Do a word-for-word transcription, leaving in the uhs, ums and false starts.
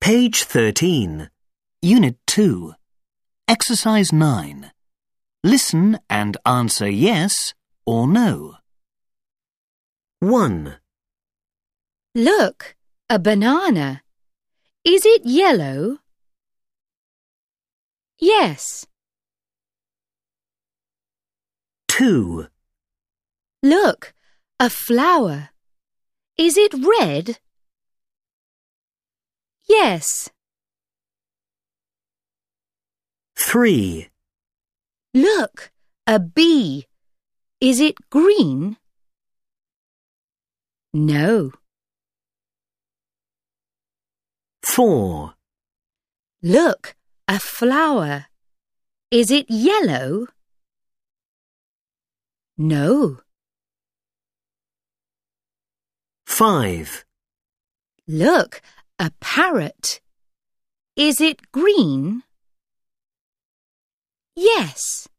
Page thirteen, Unit two, Exercise nine. Listen and answer yes or no. one. Look, a banana. Is it yellow? Yes. two. Look, a flower. Is it red? Yes. three. Look, a bee. Is it green? No. four. Look, a flower. Is it yellow? No. five. Look, a parrot. Is it green? Yes.